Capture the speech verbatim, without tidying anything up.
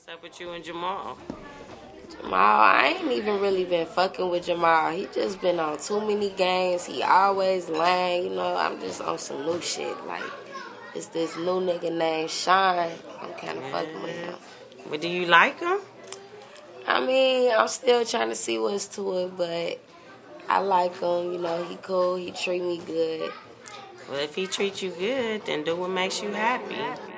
What's up with you and Jamal? Jamal, I ain't even really been fucking with Jamal. He just been on too many games. He always lying. You know, I'm just on some new shit. Like, it's this new nigga named Sean. I'm kind of fucking with him. But do you like him? I mean, I'm still trying to see what's to it, but I like him. You know, he cool. He treat me good. Well, if he treats you good, then do what makes you happy.